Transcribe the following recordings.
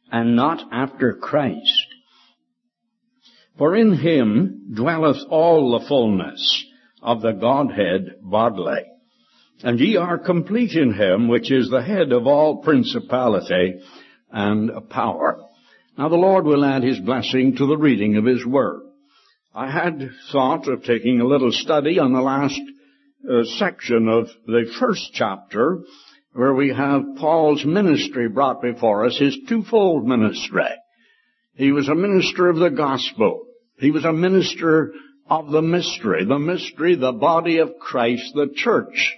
and not after Christ. For in him dwelleth all the fullness of the Godhead bodily. And ye are complete in him, which is the head of all principality and power. Now the Lord will add his blessing to the reading of his word. I had thought of taking a little study on the last section of the first chapter, where we have Paul's ministry brought before us, his twofold ministry. He was a minister of the gospel. He was a minister of the mystery, the body of Christ, the church.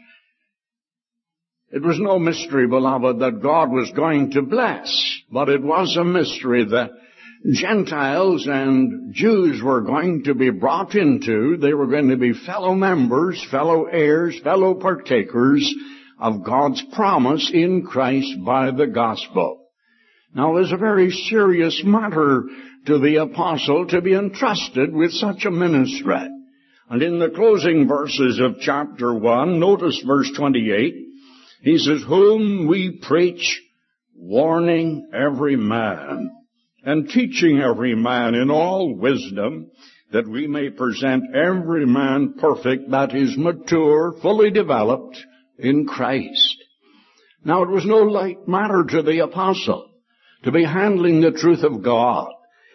It was no mystery, beloved, that God was going to bless, but it was a mystery that Gentiles and Jews were going to be brought into. They were going to be fellow members, fellow heirs, fellow partakers of God's promise in Christ by the gospel. Now, there's a very serious matter to the apostle to be entrusted with such a ministry. And in the closing verses of chapter 1, notice verse 28, he says, whom we preach, warning every man, and teaching every man in all wisdom, that we may present every man perfect, that is mature, fully developed in Christ. Now, it was no light matter to the apostle to be handling the truth of God.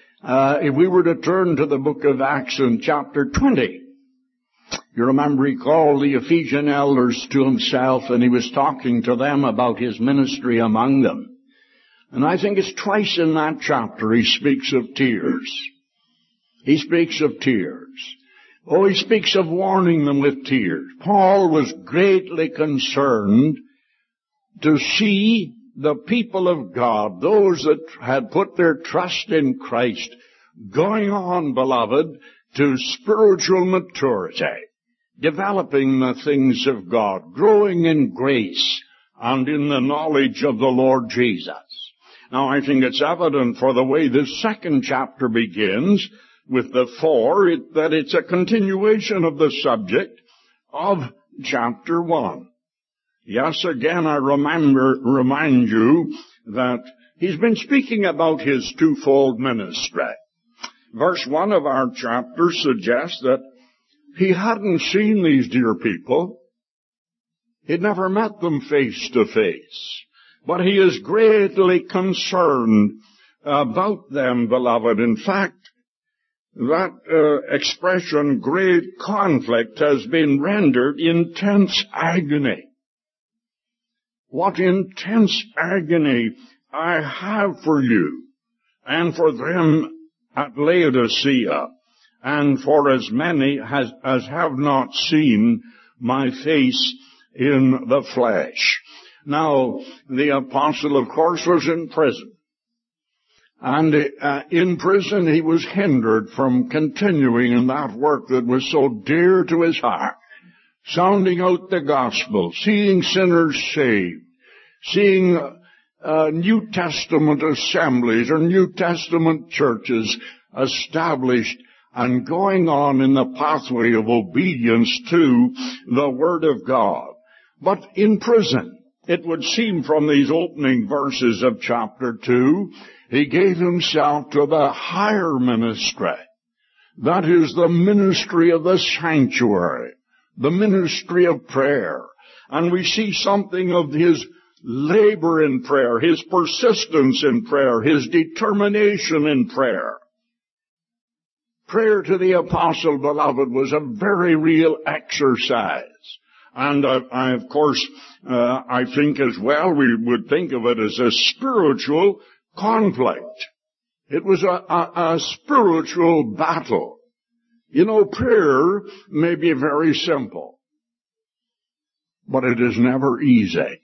If we were to turn to the book of Acts in chapter 20, you remember he called the Ephesian elders to himself, and he was talking to them about his ministry among them. And I think it's twice in that chapter he speaks of tears. He speaks of tears. Oh, he speaks of warning them with tears. Paul was greatly concerned to see the people of God, those that had put their trust in Christ, going on, beloved, to spiritual maturity, developing the things of God, growing in grace and in the knowledge of the Lord Jesus. Now, I think it's evident for the way this second chapter begins with the 4, that it's a continuation of the subject of chapter 1. Yes, again, I remind you that he's been speaking about his twofold ministry. Verse 1 of our chapter suggests that he hadn't seen these dear people. He'd never met them face to face. But he is greatly concerned about them, beloved. In fact, that expression, great conflict, has been rendered intense agony. What intense agony I have for you and for them at Laodicea, and for as many as have not seen my face in the flesh. Now, the apostle, of course, was in prison. And in prison he was hindered from continuing in that work that was so dear to his heart, sounding out the gospel, seeing sinners saved, seeing New Testament assemblies or New Testament churches established, and going on in the pathway of obedience to the Word of God. But in prison, it would seem from these opening verses of chapter 2, he gave himself to the higher ministry. That is the ministry of the sanctuary, the ministry of prayer. And we see something of his labor in prayer, his persistence in prayer, his determination in prayer. Prayer to the apostle, beloved, was a very real exercise. And I think as well we would think of it as a spiritual conflict. It was a spiritual battle. You know, prayer may be very simple, but it is never easy.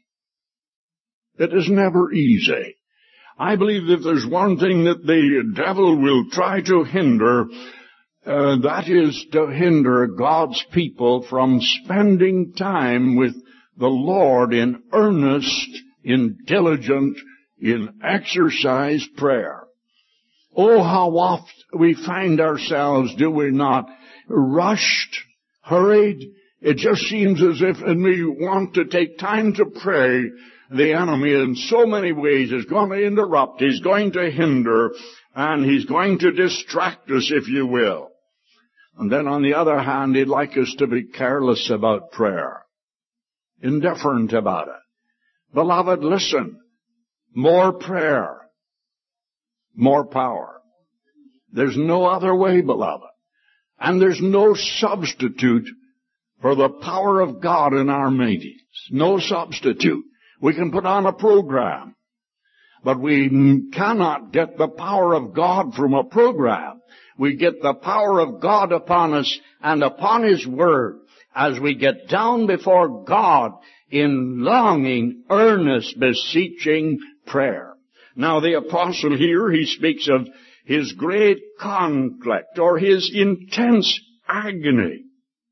It is never easy. I believe that there's one thing that the devil will try to hinder, that is to hinder God's people from spending time with the Lord in earnest, in diligent, in exercised prayer. Oh, how oft we find ourselves, do we not, rushed, hurried. It just seems as if, and we want to take time to pray, the enemy in so many ways is going to interrupt, he's going to hinder, and he's going to distract us, if you will. And then on the other hand, he'd like us to be careless about prayer, indifferent about it. Beloved, listen, more prayer, more power. There's no other way, beloved. And there's no substitute for the power of God in our meetings. No substitute. We can put on a program, but we cannot get the power of God from a program. We get the power of God upon us and upon His Word as we get down before God in longing, earnest, beseeching prayer. Now the apostle here, he speaks of his great conflict or his intense agony.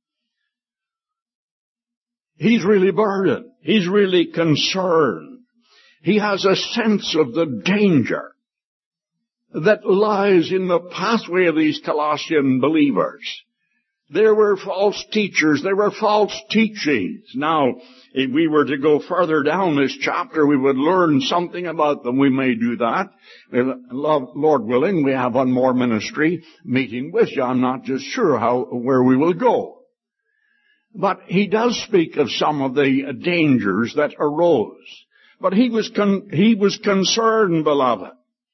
He's really burdened. He's really concerned. He has a sense of the danger that lies in the pathway of these Colossian believers. There were false teachers. There were false teachings. Now, if we were to go further down this chapter, we would learn something about them. We may do that. Lord willing, we have one more ministry meeting with you. I'm not just sure where we will go. But he does speak of some of the dangers that arose. But he was concerned, beloved.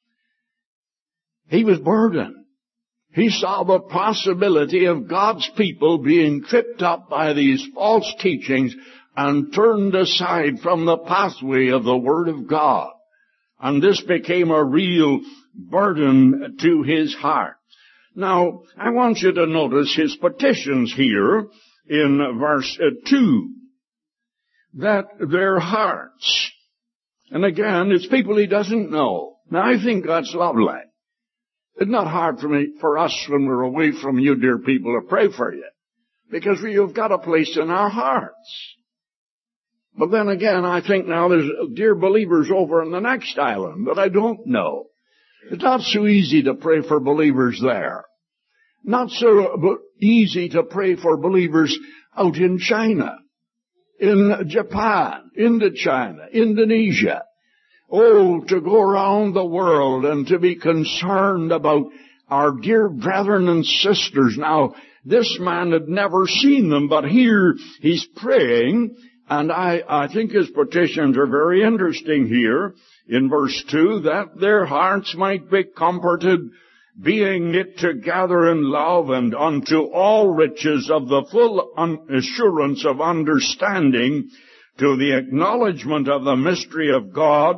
He was burdened. He saw the possibility of God's people being tripped up by these false teachings and turned aside from the pathway of the Word of God. And this became a real burden to his heart. Now, I want you to notice his petitions here in verse 2, that their hearts, and again, it's people he doesn't know. Now, I think that's lovely. It's not hard for us when we're away from you, dear people, to pray for you, because you've got a place in our hearts. But then again, I think now there's dear believers over in the next island that I don't know. It's not so easy to pray for believers there. Not so easy to pray for believers out in China, in Japan, Indochina, Indonesia. Oh, to go around the world and to be concerned about our dear brethren and sisters. Now, this man had never seen them, but here he's praying, and I think his petitions are very interesting here in verse 2, that their hearts might be comforted, being knit together in love, and unto all riches of the full assurance of understanding, to the acknowledgement of the mystery of God,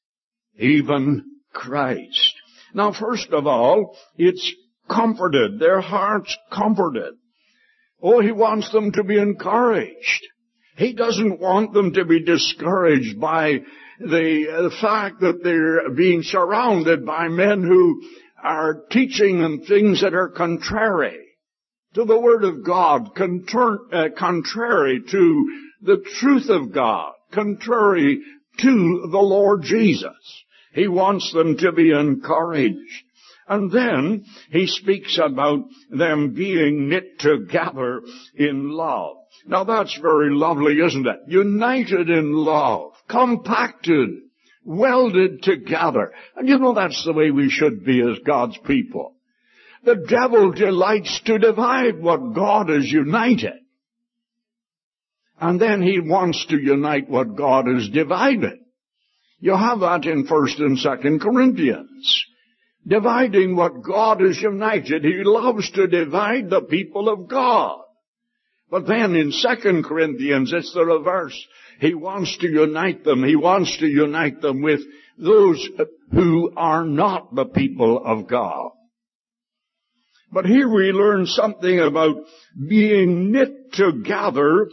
even Christ. Now, first of all, it's comforted, their hearts comforted. Oh, he wants them to be encouraged. He doesn't want them to be discouraged by the fact that they're being surrounded by men who are teaching them things that are contrary to the Word of God, contrary to the truth of God, contrary to the Lord Jesus. He wants them to be encouraged. And then he speaks about them being knit together in love. Now that's very lovely, isn't it? United in love, compacted, welded together. And you know that's the way we should be as God's people. The devil delights to divide what God has united. And then he wants to unite what God has divided. You have that in 1st and 2nd Corinthians. Dividing what God has united. He loves to divide the people of God. But then in 2 Corinthians, it's the reverse. He wants to unite them. He wants to unite them with those who are not the people of God. But here we learn something about being knit together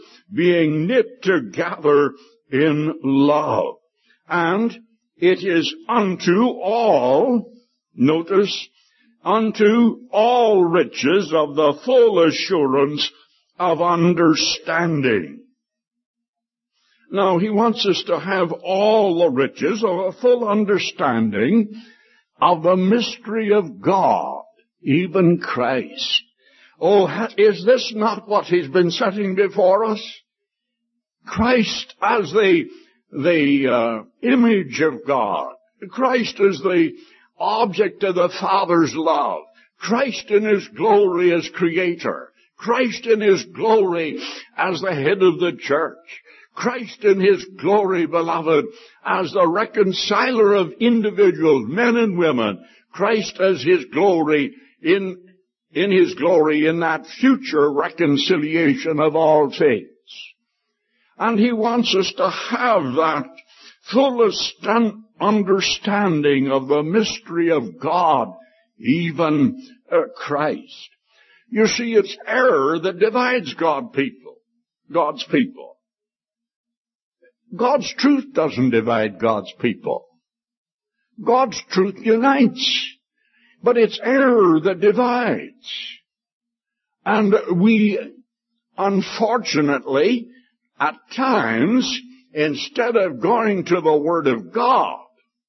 in love. And it is unto all, notice, unto all riches of the full assurance of understanding. Now, he wants us to have all the riches of a full understanding of the mystery of God, even Christ. Oh, is this not what he's been setting before us? Christ as the the image of God. Christ is the object of the Father's love. Christ in His glory as Creator. Christ in His glory as the head of the church. Christ in His glory, beloved, as the reconciler of individuals, men and women. Christ as His glory in His glory in that future reconciliation of all things. And He wants us to have that fullest understanding of the mystery of God, even Christ. You see, it's error that divides God's people. God's truth doesn't divide God's people. God's truth unites. But it's error that divides. And we, unfortunately, at times, instead of going to the Word of God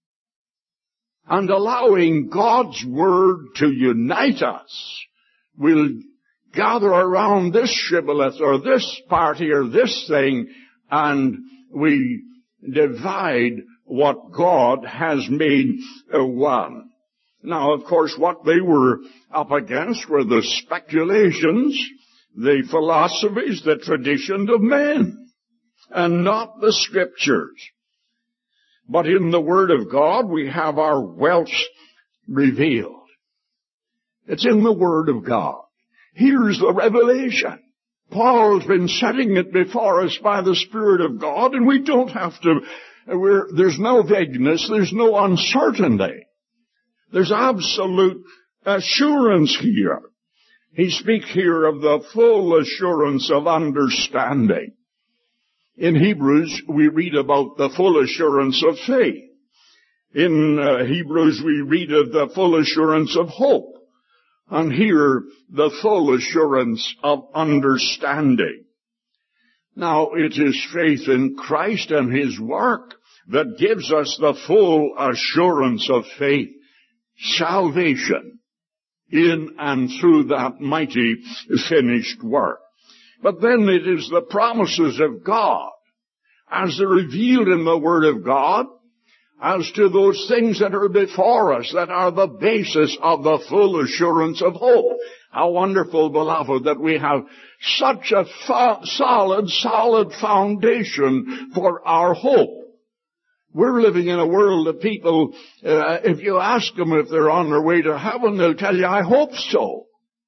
and allowing God's Word to unite us, we'll gather around this shibboleth or this party or this thing, and we divide what God has made one. Now, of course, what they were up against were the speculations, the philosophies, the traditions of men, and not the Scriptures. But in the Word of God, we have our wealth revealed. It's in the Word of God. Here's the revelation. Paul's been setting it before us by the Spirit of God, and we don't have to, there's no vagueness, there's no uncertainty. There's absolute assurance here. He speaks here of the full assurance of understanding. In Hebrews, we read about the full assurance of faith. In Hebrews, we read of the full assurance of hope. And here, the full assurance of understanding. Now, it is faith in Christ and His work that gives us the full assurance of faith, salvation, in and through that mighty finished work. But then it is the promises of God, as they're revealed in the Word of God, as to those things that are before us, that are the basis of the full assurance of hope. How wonderful, beloved, that we have such a solid foundation for our hope. We're living in a world of people, if you ask them if they're on their way to heaven, they'll tell you, I hope so.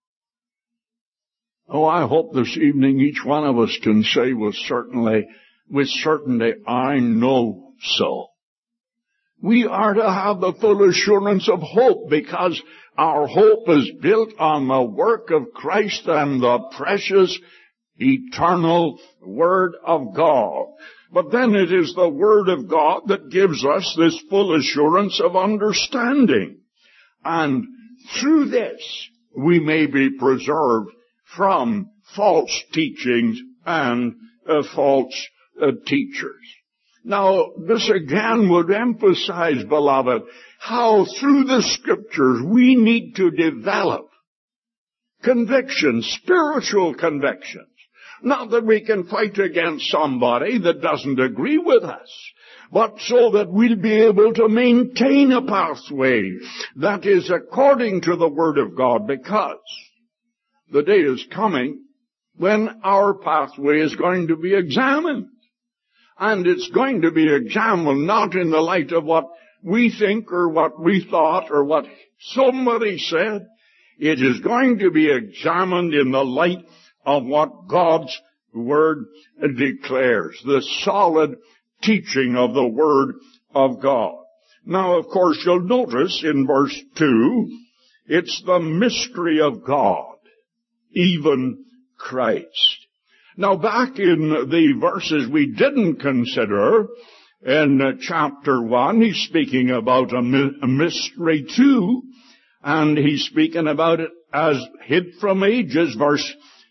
Oh, I hope this evening each one of us can say with certainty, I know so. We are to have the full assurance of hope because our hope is built on the work of Christ and the precious, eternal Word of God. But then it is the Word of God that gives us this full assurance of understanding. And through this, we may be preserved from false teachings and false teachers. Now, this again would emphasize, beloved, how through the Scriptures we need to develop convictions, spiritual convictions. Not that we can fight against somebody that doesn't agree with us, but so that we'll be able to maintain a pathway that is according to the Word of God, because the day is coming when our pathway is going to be examined. And it's going to be examined not in the light of what we think or what we thought or what somebody said. It is going to be examined in the light of what God's Word declares, the solid teaching of the Word of God. Now, of course, you'll notice in verse 2, it's the mystery of God, even Christ. Now, back in the verses we didn't consider, in chapter 1, he's speaking about a mystery too, and he's speaking about it as hid from ages, verse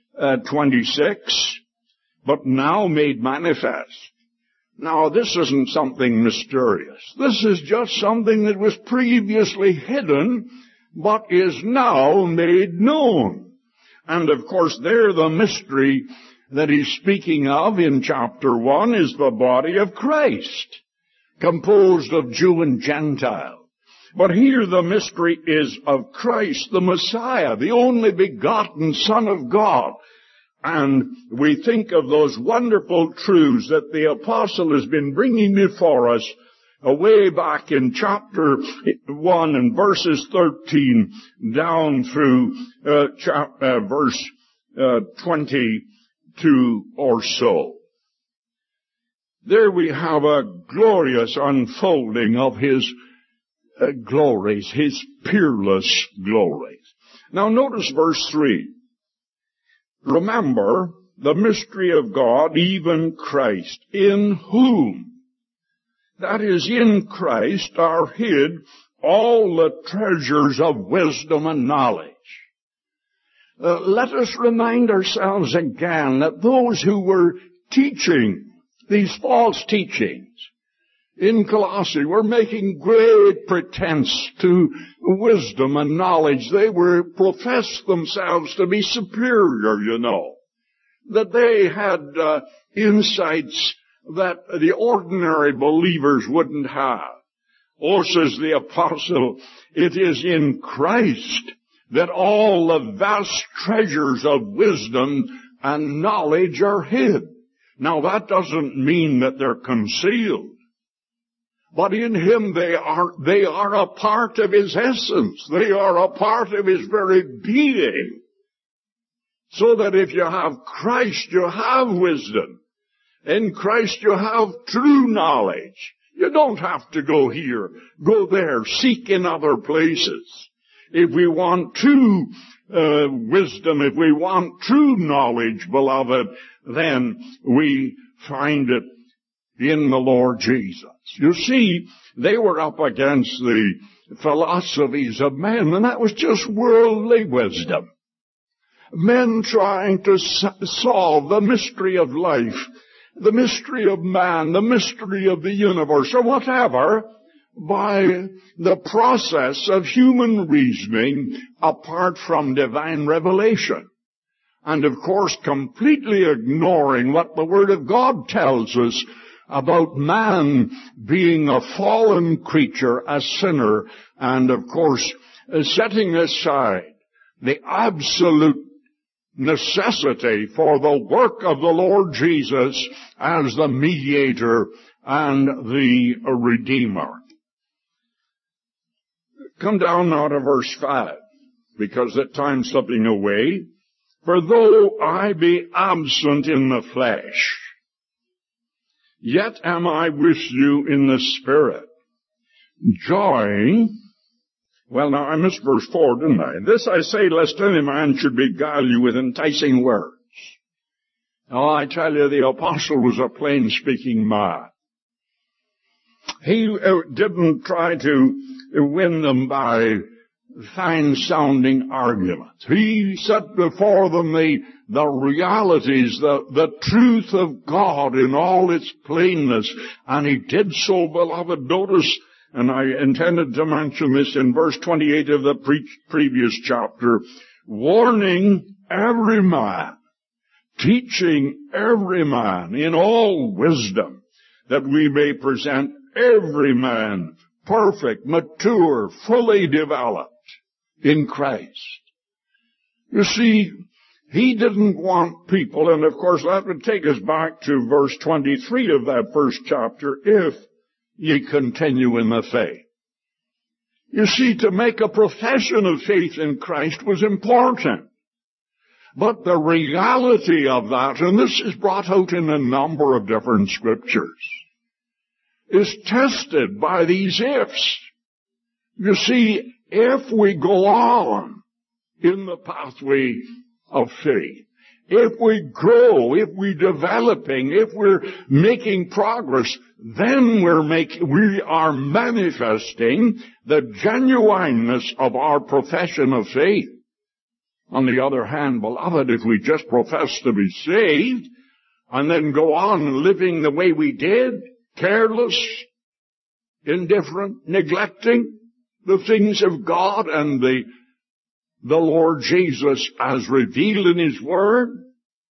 26, but now made manifest. Now, this isn't something mysterious. This is just something that was previously hidden, but is now made known. And of course, there the mystery that he's speaking of in chapter 1 is the body of Christ, composed of Jew and Gentile. But here the mystery is of Christ, the Messiah, the only begotten Son of God. And we think of those wonderful truths that the apostle has been bringing before us way back in chapter 1 and verses 13 down through verse 22 or so. There we have a glorious unfolding of his glories, his peerless glories. Now notice verse 3. Remember the mystery of God, even Christ, in whom, that is, in Christ, are hid all the treasures of wisdom and knowledge. Let us remind ourselves again that those who were teaching these false teachings in Colossae were making great pretense to wisdom and knowledge. They professed themselves to be superior, that they had insights that the ordinary believers wouldn't have. Oh, says the apostle, it is in Christ that all the vast treasures of wisdom and knowledge are hid. Now that doesn't mean that they're concealed. But in him they are a part of his essence. They are a part of his very being. So that if you have Christ, you have wisdom. In Christ you have true knowledge. You don't have to go here, go there, seek in other places. If we want true wisdom, if we want true knowledge, beloved, then we find it in the Lord Jesus. You see, they were up against the philosophies of men, and that was just worldly wisdom. Men trying to solve the mystery of life, the mystery of man, the mystery of the universe, or whatever, by the process of human reasoning apart from divine revelation. And of course, completely ignoring what the Word of God tells us about man being a fallen creature, a sinner, and of course, setting aside the absolute necessity for the work of the Lord Jesus as the mediator and the Redeemer. Come down now to verse 5, because that time's slipping away. For though I be absent in the flesh, yet am I with you in the Spirit, joying. Well, now, I missed verse 4, didn't I? This I say, lest any man should beguile you with enticing words. Oh, I tell you, the apostle was a plain-speaking man. He didn't try to win them by fine-sounding arguments. He set before them the realities, the truth of God in all its plainness. And he did so, beloved. Notice, and I intended to mention this in verse 28 of the previous chapter, warning every man, teaching every man in all wisdom, that we may present every man perfect, mature, fully developed in Christ. You see, he didn't want people, and of course that would take us back to verse 23 of that first chapter, if ye continue in the faith. You see, to make a profession of faith in Christ was important. But the reality of that, and this is brought out in a number of different scriptures, is tested by these ifs. You see, if we go on in the pathway of faith, if we grow, if we're developing, if we're making progress, then we are manifesting the genuineness of our profession of faith. On the other hand, beloved, if we just profess to be saved and then go on living the way we did, careless, indifferent, neglecting the things of God and the Lord Jesus as revealed in His Word,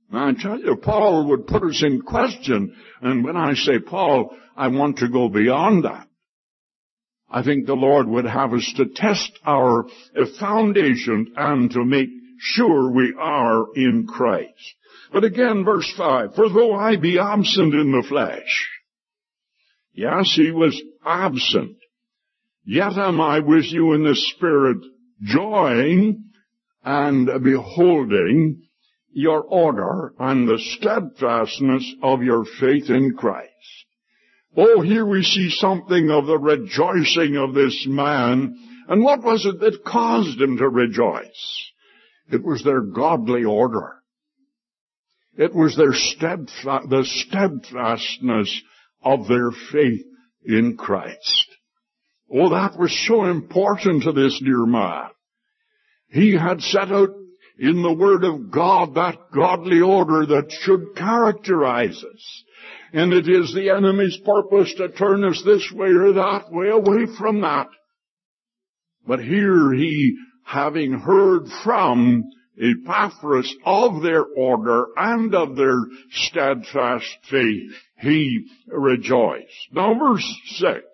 Now, I tell you, Paul would put us in question. And when I say Paul, I want to go beyond that. I think the Lord would have us to test our foundation and to make sure we are in Christ. But again, verse 5, for though I be absent in the flesh, yes, he was absent, yet am I with you in the Spirit, joying and beholding your order and the steadfastness of your faith in Christ. Oh, here we see something of the rejoicing of this man. And what was it that caused him to rejoice? It was their godly order. It was the steadfastness of their faith in Christ. Oh, that was so important to this dear man. He had set out in the Word of God that godly order that should characterize us. And it is the enemy's purpose to turn us this way or that way, away from that. But here he, having heard from Epaphras of their order and of their steadfast faith, he rejoiced. Now verse 6,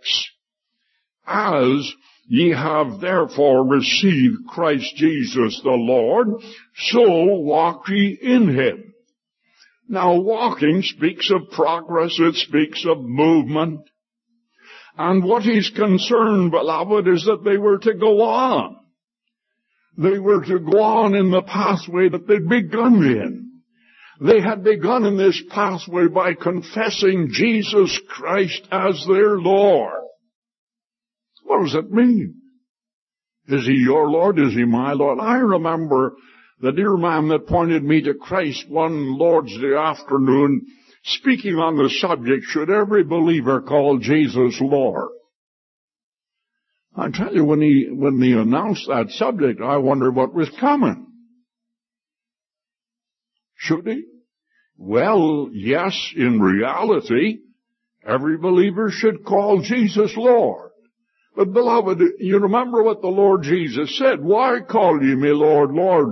as ye have therefore received Christ Jesus the Lord, so walk ye in him. Now walking speaks of progress, it speaks of movement. And what he's concerned, beloved, is that they were to go on. They were to go on in the pathway that they'd begun in. They had begun in this pathway by confessing Jesus Christ as their Lord. What does it mean? Is he your Lord? Is he my Lord? I remember the dear man that pointed me to Christ one Lord's Day afternoon, speaking on the subject, should every believer call Jesus Lord? I tell you, when he announced that subject, I wondered what was coming. Should he? Well, yes, in reality, every believer should call Jesus Lord. But beloved, you remember what the Lord Jesus said, why call ye me Lord, Lord,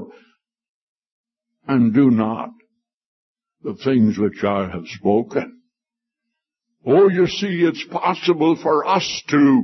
and do not the things which I have spoken? Oh, you see, it's possible for us to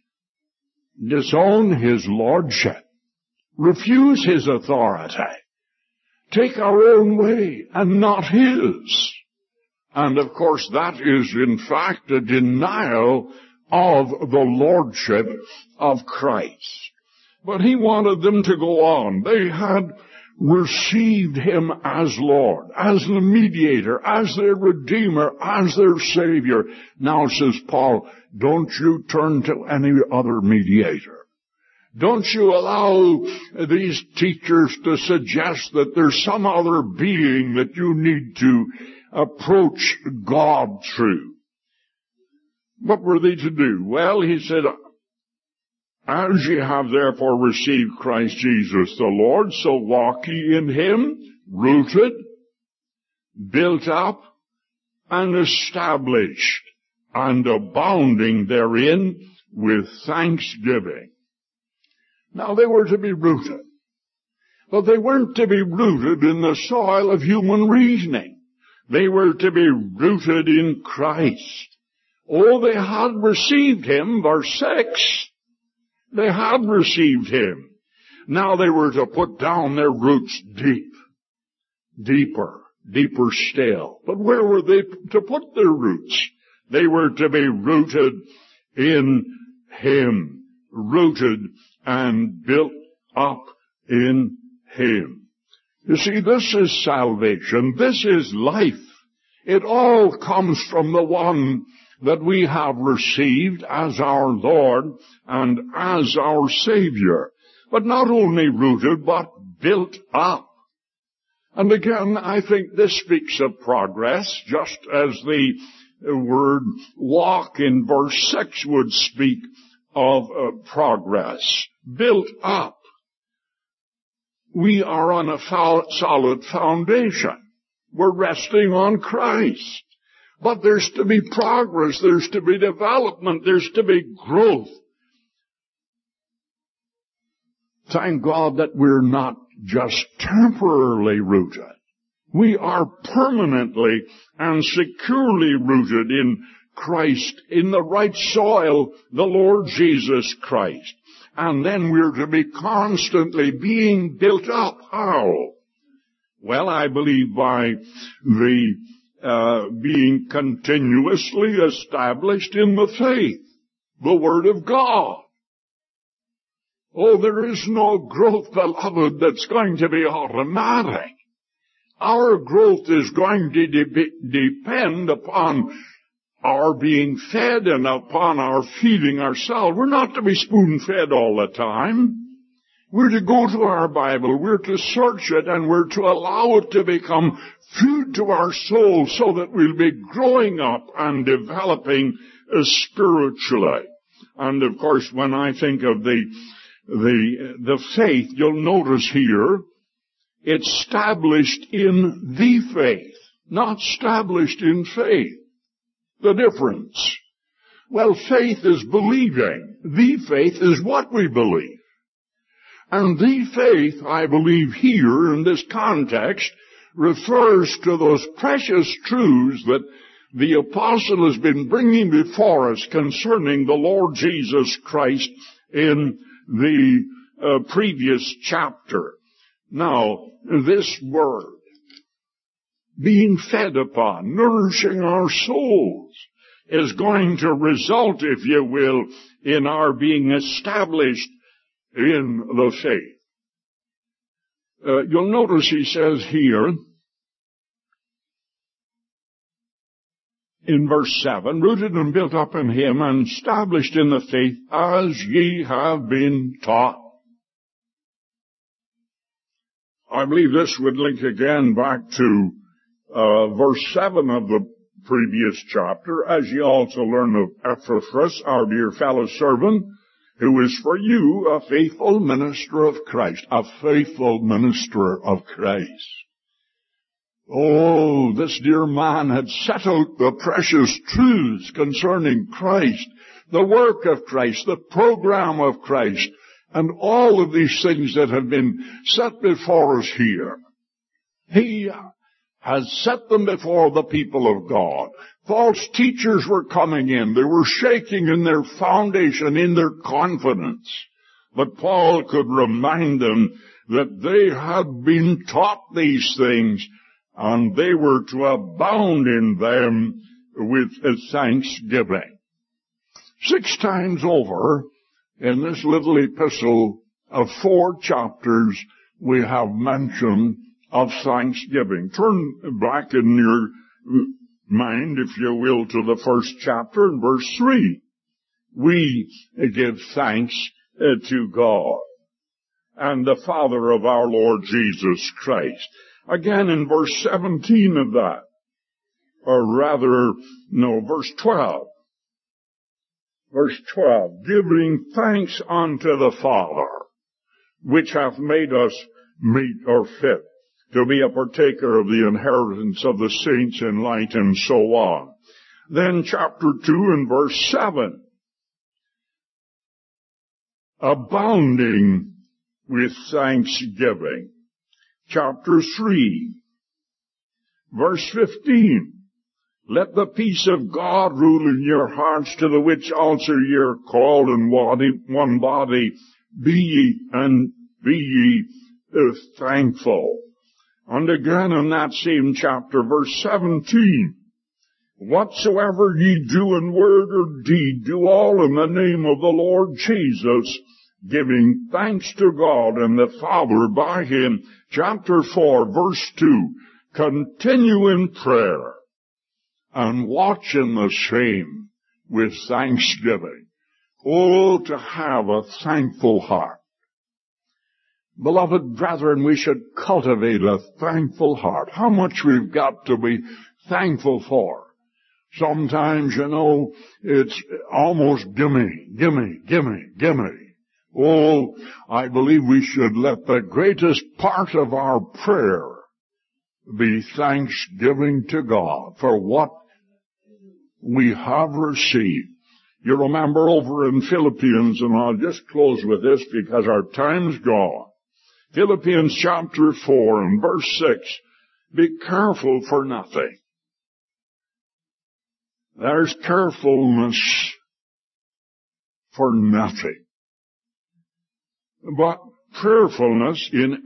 disown his lordship, refuse his authority, take our own way and not his. And of course that is in fact a denial of the lordship of Christ. But he wanted them to go on. They had received him as Lord, as the mediator, as their Redeemer, as their Savior. Now, says Paul, don't you turn to any other mediator. Don't you allow these teachers to suggest that there's some other being that you need to approach God through. What were they to do? Well, he said, as ye have therefore received Christ Jesus the Lord, so walk ye in him, rooted, built up, and established, and abounding therein with thanksgiving. Now they were to be rooted, but they weren't to be rooted in the soil of human reasoning. They were to be rooted in Christ. Oh, they had received him, verse 6. They had received him. Now they were to put down their roots deep, deeper still. But where were they to put their roots? They were to be rooted in him, rooted and built up in him. You see, this is salvation. This is life. It all comes from the one that we have received as our Lord and as our Savior. But not only rooted, but built up. And again, I think this speaks of progress, just as the word walk in verse 6 would speak of progress. Built up. We are on a solid foundation. We're resting on Christ. But there's to be progress, there's to be development, there's to be growth. Thank God that we're not just temporarily rooted. We are permanently and securely rooted in Christ, in the right soil, the Lord Jesus Christ. And then we're to be constantly being built up. How? Well, I believe by the being continuously established in the faith, the Word of God. Oh, there is no growth, beloved, that's going to be automatic. Our growth is going to depend upon our being fed and upon our feeding ourselves. We're not to be spoon-fed all the time. We're to go to our Bible, we're to search it, and we're to allow it to become food to our soul so that we'll be growing up and developing spiritually. And of course, when I think of the faith, you'll notice here, it's established in the faith, not established in faith. The difference. Well, faith is believing. The faith is what we believe. And the faith, I believe here in this context, refers to those precious truths that the apostle has been bringing before us concerning the Lord Jesus Christ in the previous chapter. Now, this word, being fed upon, nourishing our souls, is going to result, if you will, in our being established in the faith. You'll notice he says here, in verse 7, rooted and built up in him and established in the faith as ye have been taught. I believe this would link again back to verse 7 of the previous chapter, as ye also learn of Epaphras, our dear fellow servant, who is for you a faithful minister of Christ. A faithful minister of Christ. Oh, this dear man had set out the precious truths concerning Christ, the work of Christ, the program of Christ, and all of these things that have been set before us here. He has set them before the people of God. False teachers were coming in. They were shaking in their foundation, in their confidence. But Paul could remind them that they had been taught these things, and they were to abound in them with thanksgiving. 6 times over, in this little epistle of 4 chapters, we have mention of thanksgiving. Turn back in your mind, if you will, to the first chapter in verse 3. We give thanks to God and the Father of our Lord Jesus Christ. Again in verse 17 of that, verse 12. Verse 12, giving thanks unto the Father, which hath made us meet or fit to be a partaker of the inheritance of the saints in light, and so on. Then chapter 2 and verse 7, abounding with thanksgiving. Chapter 3, verse 15, let the peace of God rule in your hearts, to the which also ye are called in one body. Be ye thankful. And again in that same chapter, verse 17, whatsoever ye do in word or deed, do all in the name of the Lord Jesus, giving thanks to God and the Father by him. Chapter 4, verse 2, continue in prayer and watch in the same with thanksgiving. Oh, to have a thankful heart. Beloved brethren, we should cultivate a thankful heart. How much we've got to be thankful for. Sometimes, it's almost gimme. Oh, I believe we should let the greatest part of our prayer be thanksgiving to God for what we have received. You remember over in Philippians, and I'll just close with this because our time's gone. Philippians chapter 4 and verse 6, Be careful for nothing. There's carefulness for nothing. But prayerfulness in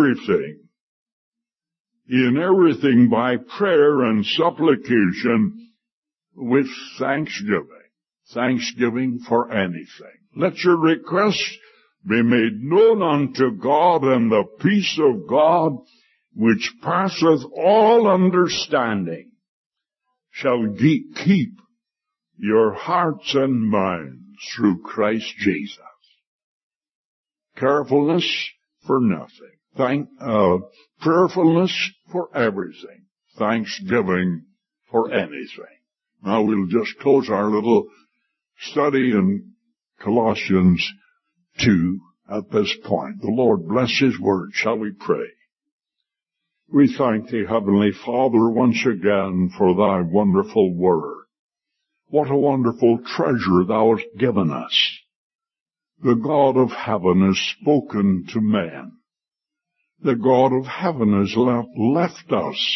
everything by prayer and supplication with thanksgiving. Thanksgiving for anything. Let your requests be made known unto God, and the peace of God, which passeth all understanding, shall keep your hearts and minds through Christ Jesus. Carefulness for nothing. Prayerfulness for everything. Thanksgiving for anything. Now we'll just close our little study in Colossians 2 at this point. The Lord bless His word. Shall we pray? We thank Thee, Heavenly Father, once again for Thy wonderful word. What a wonderful treasure Thou hast given us. The God of heaven has spoken to man. The God of heaven has left us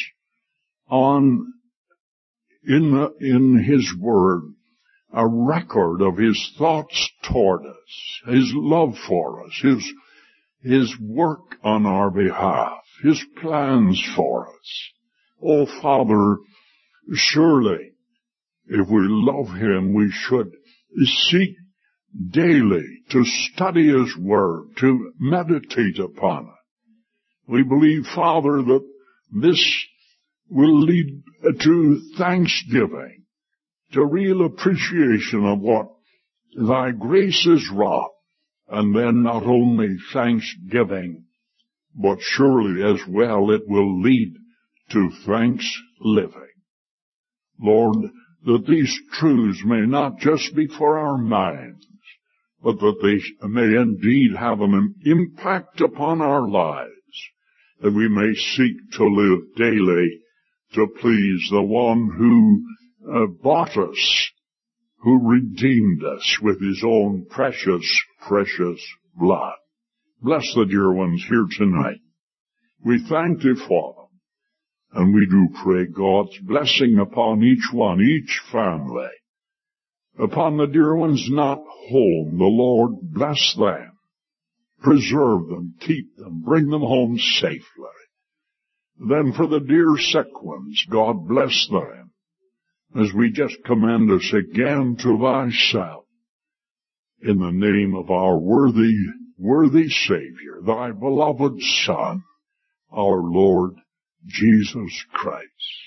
in His word a record of His thoughts toward us, His love for us, His work on our behalf, His plans for us. Oh, Father, surely, if we love Him, we should seek daily to study His word, to meditate upon it. We believe, Father, that this will lead to thanksgiving, to real appreciation of what Thy grace has wrought, and then not only thanksgiving, but surely as well it will lead to thanks living. Lord, that these truths may not just be for our minds, but that they may indeed have an impact upon our lives, that we may seek to live daily to please the one who bought us, who redeemed us with His own precious, precious blood. Bless the dear ones here tonight. We thank Thee for them. And we do pray God's blessing upon each one, each family. Upon the dear ones not home, the Lord bless them. Preserve them, keep them, bring them home safely. Then for the dear sick ones, God bless them, as we just commend us again to Thyself, in the name of our worthy Savior, Thy beloved Son, our Lord Jesus Christ.